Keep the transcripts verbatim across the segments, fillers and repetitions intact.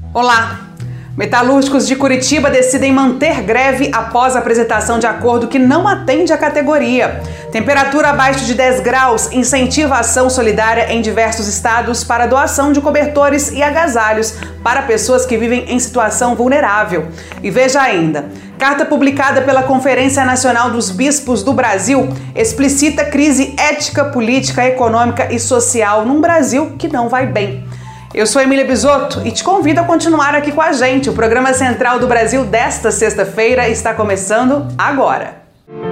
Olá! Metalúrgicos de Curitiba decidem manter greve após a apresentação de acordo que não atende à categoria. Temperatura abaixo de dez graus incentiva a ação solidária em diversos estados para doação de cobertores e agasalhos para pessoas que vivem em situação vulnerável. E veja ainda, carta publicada pela Conferência Nacional dos Bispos do Brasil explicita crise ética, política, econômica e social num Brasil que não vai bem. Eu sou Emília Bisotto e te convido a continuar aqui com a gente. O programa Central do Brasil desta sexta-feira está começando agora.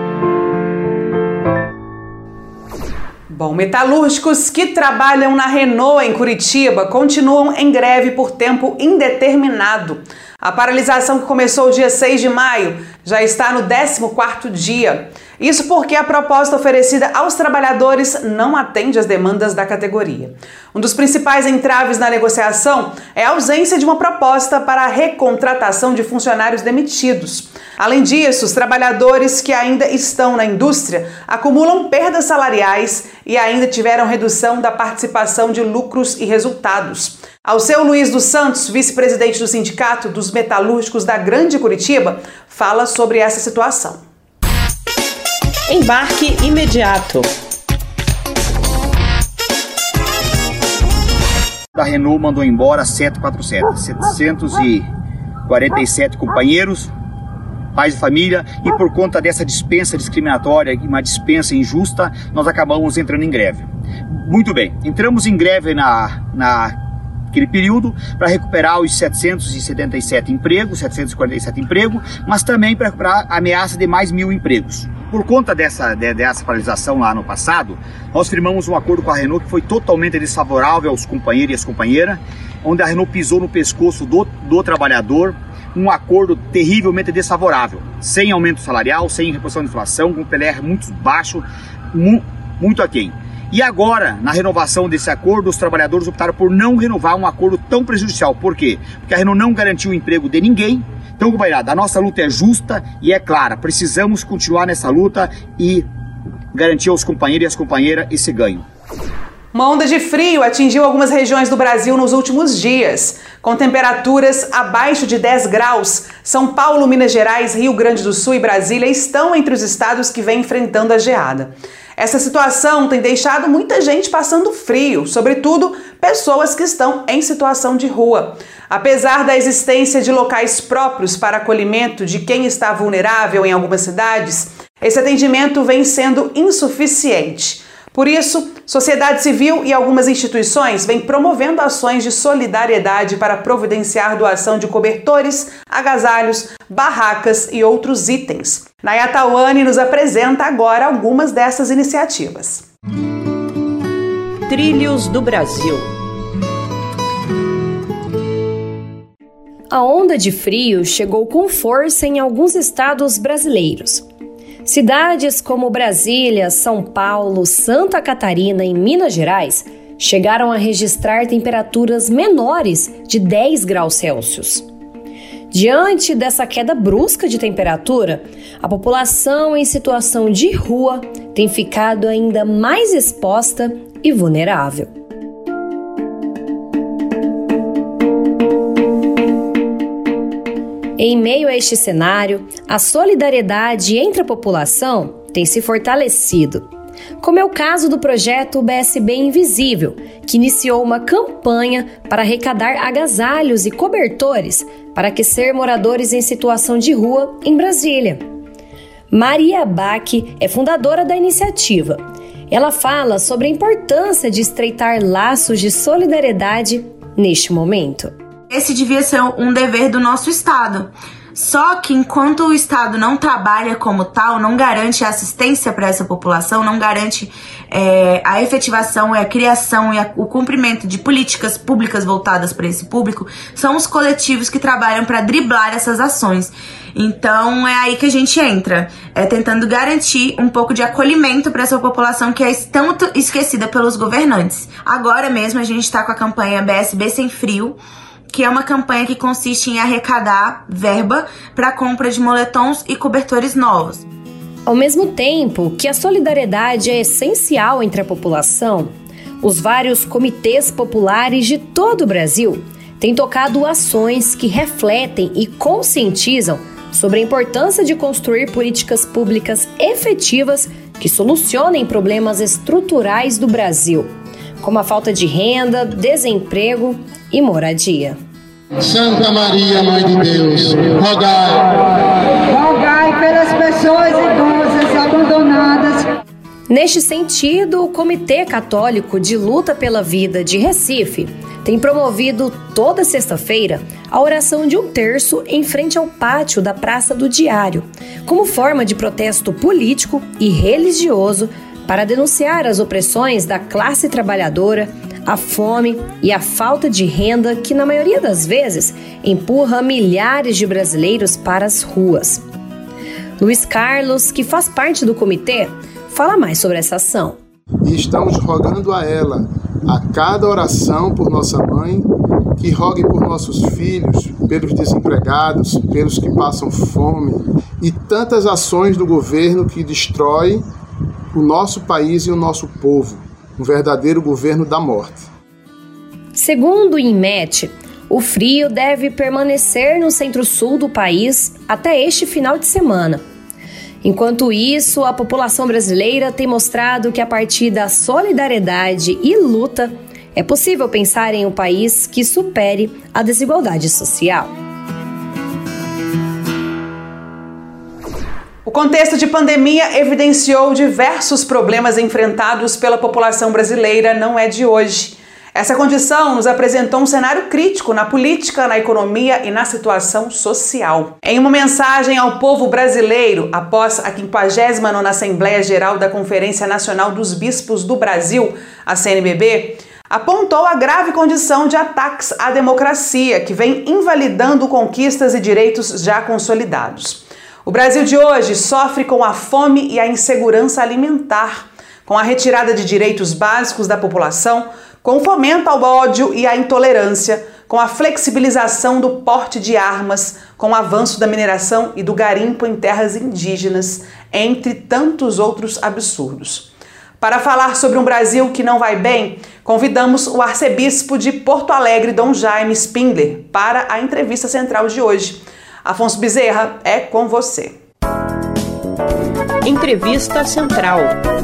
Bom, metalúrgicos que trabalham na Renault em Curitiba continuam em greve por tempo indeterminado. A paralisação que começou dia seis de maio já está no décimo quarto dia. Isso porque a proposta oferecida aos trabalhadores não atende às demandas da categoria. Um dos principais entraves na negociação é a ausência de uma proposta para a recontratação de funcionários demitidos. Além disso, os trabalhadores que ainda estão na indústria acumulam perdas salariais e ainda tiveram redução da participação de lucros e resultados. Alceu Luiz dos Santos, vice-presidente do Sindicato dos Metalúrgicos da Grande Curitiba, fala sobre essa situação. Embarque imediato. A Renault mandou embora setecentos e quarenta e sete, setecentos e quarenta e sete companheiros, pais de família, e por conta dessa dispensa discriminatória, uma dispensa injusta, nós acabamos entrando em greve. Muito bem, entramos em greve na, na aquele período para recuperar os setecentos e setenta e sete empregos, setecentos e quarenta e sete empregos, mas também para recuperar a ameaça de mais mil empregos. Por conta dessa, de, dessa paralisação lá no passado, nós firmamos um acordo com a Renault que foi totalmente desfavorável aos companheiros e às companheiras, onde a Renault pisou no pescoço do, do trabalhador, um acordo terrivelmente desfavorável, sem aumento salarial, sem reposição de inflação, com um P L R muito baixo, mu, muito aquém. E agora, na renovação desse acordo, os trabalhadores optaram por não renovar um acordo tão prejudicial. Por quê? Porque a Renault não garantiu o emprego de ninguém. Então, companheirada, a nossa luta é justa e é clara. Precisamos continuar nessa luta e garantir aos companheiros e às companheiras esse ganho. Uma onda de frio atingiu algumas regiões do Brasil nos últimos dias. Com temperaturas abaixo de dez graus, São Paulo, Minas Gerais, Rio Grande do Sul e Brasília estão entre os estados que vêm enfrentando a geada. Essa situação tem deixado muita gente passando frio, sobretudo pessoas que estão em situação de rua. Apesar da existência de locais próprios para acolhimento de quem está vulnerável em algumas cidades, esse atendimento vem sendo insuficiente. Por isso, sociedade civil e algumas instituições vêm promovendo ações de solidariedade para providenciar doação de cobertores, agasalhos, barracas e outros itens. Nayata Wani nos apresenta agora algumas dessas iniciativas. Trilhos do Brasil. A onda de frio chegou com força em alguns estados brasileiros. Cidades como Brasília, São Paulo, Santa Catarina e Minas Gerais chegaram a registrar temperaturas menores de dez graus Celsius. Diante dessa queda brusca de temperatura, a população em situação de rua tem ficado ainda mais exposta e vulnerável. Em meio a este cenário, a solidariedade entre a população tem se fortalecido, como é o caso do projeto B S B Invisível, que iniciou uma campanha para arrecadar agasalhos e cobertores para aquecer moradores em situação de rua em Brasília. Maria Bach é fundadora da iniciativa. Ela fala sobre a importância de estreitar laços de solidariedade neste momento. Esse devia ser um dever do nosso Estado. Só que enquanto o Estado não trabalha como tal, não garante assistência para essa população, não garante é, a efetivação, a criação e a, o cumprimento de políticas públicas voltadas para esse público, são os coletivos que trabalham para driblar essas ações. Então é aí que a gente entra, é tentando garantir um pouco de acolhimento para essa população que é tão esquecida pelos governantes. Agora mesmo a gente está com a campanha B S B Sem Frio, que é uma campanha que consiste em arrecadar verba para a compra de moletons e cobertores novos. Ao mesmo tempo que a solidariedade é essencial entre a população, os vários comitês populares de todo o Brasil tem tocado ações que refletem e conscientizam sobre a importância de construir políticas públicas efetivas que solucionem problemas estruturais do Brasil, como a falta de renda, desemprego e moradia. Santa Maria, Mãe de Deus, rogai. Rogai pelas pessoas idosas abandonadas. Neste sentido, o Comitê Católico de Luta pela Vida de Recife tem promovido toda sexta-feira a oração de um terço em frente ao pátio da Praça do Diário, como forma de protesto político e religioso para denunciar as opressões da classe trabalhadora, a fome e a falta de renda que, na maioria das vezes, empurra milhares de brasileiros para as ruas. Luiz Carlos, que faz parte do comitê, fala mais sobre essa ação. E estamos rogando a ela, a cada oração por nossa mãe, que rogue por nossos filhos, pelos desempregados, pelos que passam fome e tantas ações do governo que destrói o nosso país e o nosso povo, um verdadeiro governo da morte. Segundo o INMET, o frio deve permanecer no centro-sul do país até este final de semana. Enquanto isso, a população brasileira tem mostrado que a partir da solidariedade e luta é possível pensar em um país que supere a desigualdade social. O contexto de pandemia evidenciou diversos problemas enfrentados pela população brasileira, não é de hoje. Essa condição nos apresentou um cenário crítico na política, na economia e na situação social. Em uma mensagem ao povo brasileiro, após a quinquagésima nona Assembleia Geral da Conferência Nacional dos Bispos do Brasil, a C N B B, apontou a grave condição de ataques à democracia, que vem invalidando conquistas e direitos já consolidados. O Brasil de hoje sofre com a fome e a insegurança alimentar, com a retirada de direitos básicos da população, com o fomento ao ódio e à intolerância, com a flexibilização do porte de armas, com o avanço da mineração e do garimpo em terras indígenas, entre tantos outros absurdos. Para falar sobre um Brasil que não vai bem, convidamos o arcebispo de Porto Alegre, Dom Jaime Spindler, para a entrevista central de hoje. Afonso Bezerra, é com você. Entrevista Central.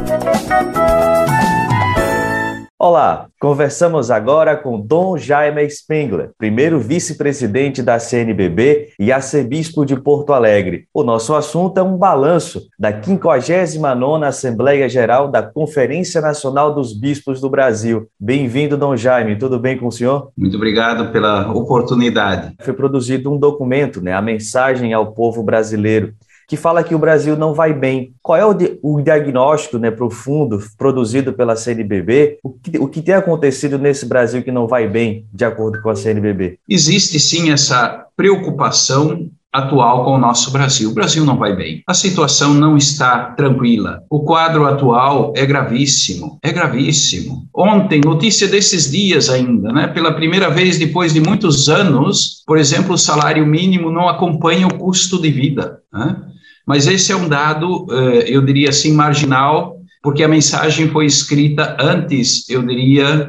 Olá, conversamos agora com Dom Jaime Spindler, primeiro vice-presidente da C N B B e arcebispo de Porto Alegre. O nosso assunto é um balanço da quinquagésima nona Assembleia Geral da Conferência Nacional dos Bispos do Brasil. Bem-vindo, Dom Jaime, tudo bem com o senhor? Muito obrigado pela oportunidade. Foi produzido um documento, né, a mensagem ao povo brasileiro, que fala que o Brasil não vai bem. Qual é o, di- o diagnóstico, né, profundo produzido pela C N B B? O que, o que tem acontecido nesse Brasil que não vai bem, de acordo com a C N B B? Existe sim essa preocupação atual com o nosso Brasil. O Brasil não vai bem. A situação não está tranquila. O quadro atual é gravíssimo. É gravíssimo. Ontem, notícia desses dias ainda, né? Pela primeira vez depois de muitos anos, por exemplo, o salário mínimo não acompanha o custo de vida, né? Mas esse é um dado, eu diria assim, marginal, porque a mensagem foi escrita antes, eu diria,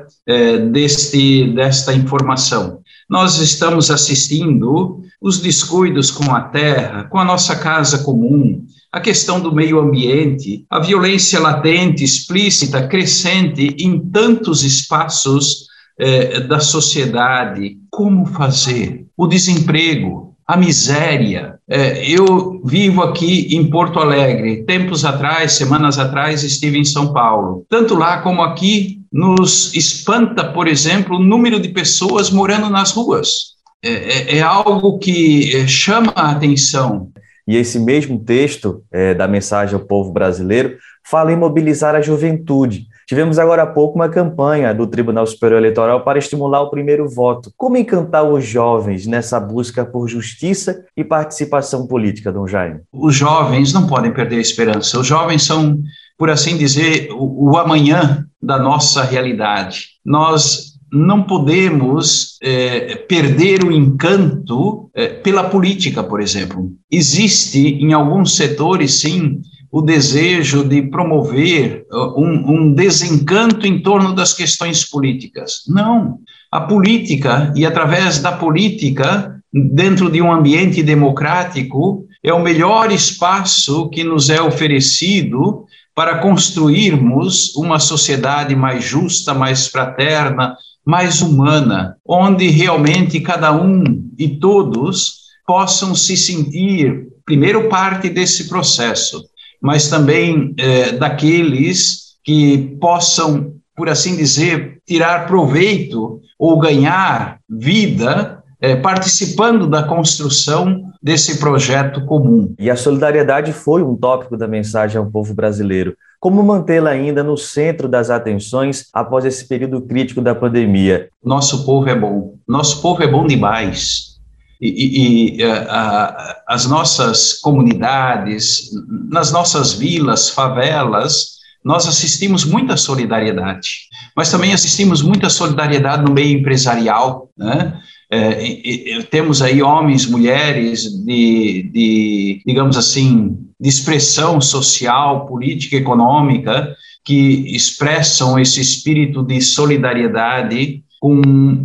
deste, desta informação. Nós estamos assistindo os descuidos com a terra, com a nossa casa comum, a questão do meio ambiente, a violência latente, explícita, crescente em tantos espaços eh, da sociedade. Como fazer? O desemprego, a miséria. É, eu vivo aqui em Porto Alegre. Tempos atrás, semanas atrás, estive em São Paulo. Tanto lá como aqui, nos espanta, por exemplo, o número de pessoas morando nas ruas. É, é, é algo que chama a atenção. E esse mesmo texto é, da mensagem ao povo brasileiro fala em mobilizar a juventude. Tivemos agora há pouco uma campanha do Tribunal Superior Eleitoral para estimular o primeiro voto. Como encantar os jovens nessa busca por justiça e participação política, Dom Jaime? Os jovens não podem perder a esperança. Os jovens são, por assim dizer, o, o amanhã da nossa realidade. Nós não podemos é, perder o encanto é, pela política, por exemplo. Existe em alguns setores, sim, o desejo de promover um, um desencanto em torno das questões políticas. Não, A política, e através da política, dentro de um ambiente democrático, é o melhor espaço que nos é oferecido para construirmos uma sociedade mais justa, mais fraterna, mais humana, onde realmente cada um e todos possam se sentir, primeiro, parte desse processo, mas também eh, daqueles que possam, por assim dizer, tirar proveito ou ganhar vida eh, participando da construção desse projeto comum. E a solidariedade foi um tópico da mensagem ao povo brasileiro. Como mantê-la ainda no centro das atenções após esse período crítico da pandemia? Nosso povo é bom. Nosso povo é bom demais. E, e, e a, a, as nossas comunidades, nas nossas vilas, favelas, nós assistimos muita solidariedade, mas também assistimos muita solidariedade no meio empresarial, né? É, e, e, temos aí homens, mulheres de, de, digamos assim, de expressão social, política, econômica, que expressam esse espírito de solidariedade com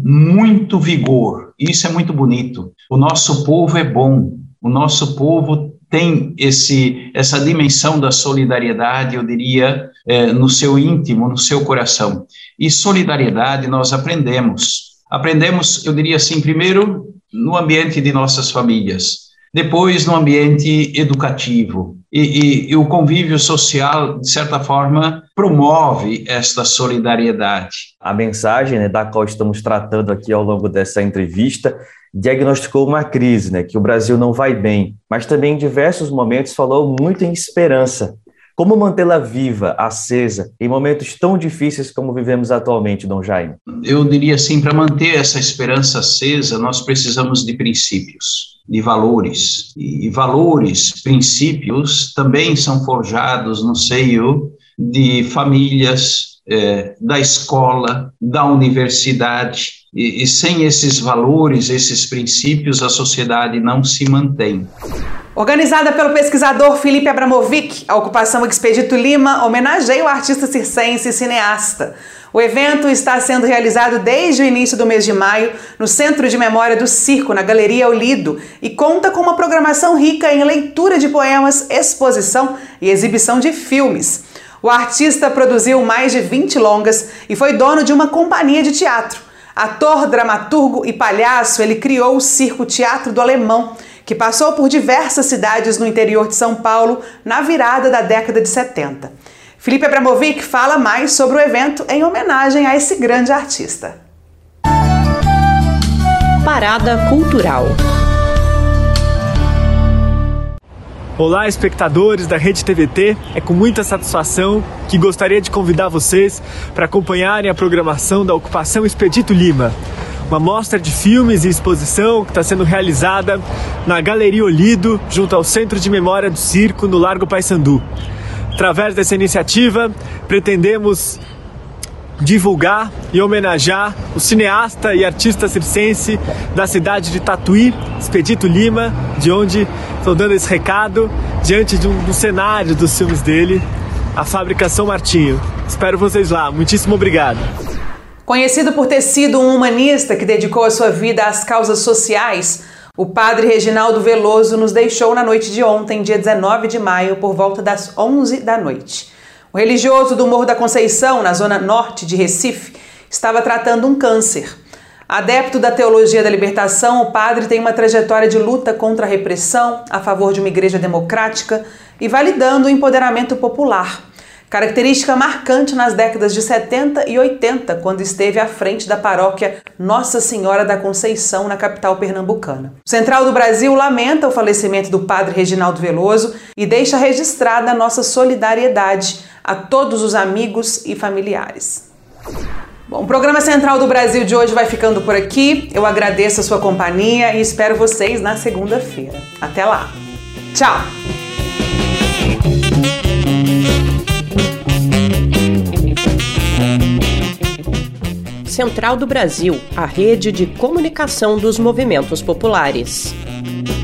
muito vigor. Isso é muito bonito. O nosso povo é bom, o nosso povo tem esse, essa dimensão da solidariedade, eu diria, é, no seu íntimo, no seu coração. E solidariedade nós aprendemos. Aprendemos, eu diria assim, primeiro no ambiente de nossas famílias, depois no ambiente educativo. E, e, e o convívio social, de certa forma, promove esta solidariedade. A mensagem, né, da qual estamos tratando aqui ao longo dessa entrevista diagnosticou uma crise, né, que o Brasil não vai bem, mas também em diversos momentos falou muito em esperança. Como mantê-la viva, acesa, em momentos tão difíceis como vivemos atualmente, Dom Jaime? Eu diria assim, para manter essa esperança acesa, nós precisamos de princípios, de valores. E valores, princípios, também são forjados no seio de famílias, eh, da escola, da universidade. E, e sem esses valores, esses princípios, a sociedade não se mantém. Organizada pelo pesquisador Felipe Abramovic, a Ocupação Expedito Lima homenageia o artista circense e cineasta. O evento está sendo realizado desde o início do mês de maio no Centro de Memória do Circo, na Galeria Olido, e conta com uma programação rica em leitura de poemas, exposição e exibição de filmes. O artista produziu mais de vinte longas e foi dono de uma companhia de teatro. Ator, dramaturgo e palhaço, ele criou o Circo Teatro do Alemão, que passou por diversas cidades no interior de São Paulo na virada da década de setenta. Felipe Abramovic fala mais sobre o evento em homenagem a esse grande artista. Parada Cultural. Olá, espectadores da Rede T V T. É com muita satisfação que gostaria de convidar vocês para acompanharem a programação da Ocupação Expedito Lima, uma mostra de filmes e exposição que está sendo realizada na Galeria Olido, junto ao Centro de Memória do Circo, no Largo Paissandu. Através dessa iniciativa, pretendemos divulgar e homenagear o cineasta e artista circense da cidade de Tatuí, Expedito Lima, de onde estou dando esse recado, diante de um, do cenário dos filmes dele, a Fábrica São Martinho. Espero vocês lá. Muitíssimo obrigado. Conhecido por ter sido um humanista que dedicou a sua vida às causas sociais, o padre Reginaldo Veloso nos deixou na noite de ontem, dia dezenove de maio, por volta das onze da noite. O religioso do Morro da Conceição, na zona norte de Recife, estava tratando um câncer. Adepto da teologia da libertação, o padre tem uma trajetória de luta contra a repressão, a favor de uma igreja democrática e validando o empoderamento popular. Característica marcante nas décadas de setenta e oitenta, quando esteve à frente da paróquia Nossa Senhora da Conceição, na capital pernambucana. O Central do Brasil lamenta o falecimento do padre Reginaldo Veloso e deixa registrada a nossa solidariedade a todos os amigos e familiares. Bom, o programa Central do Brasil de hoje vai ficando por aqui. Eu agradeço a sua companhia e espero vocês na segunda-feira. Até lá. Tchau! Central do Brasil, a rede de comunicação dos movimentos populares.